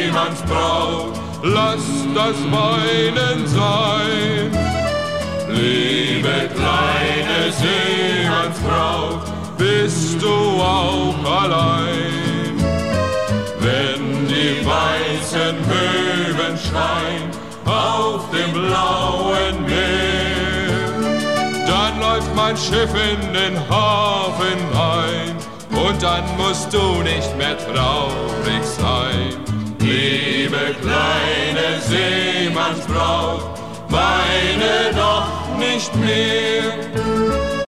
Seemannsbraut, lass das Weinen sein. Liebe kleine Seemannsbraut, bist du auch allein? Wenn die weißen Möwen schreien auf dem blauen Meer, dann läuft mein Schiff in den Hafen ein und dann musst du nicht mehr traurig sein. Liebe kleine Seemannsbraut, weine doch nicht mehr.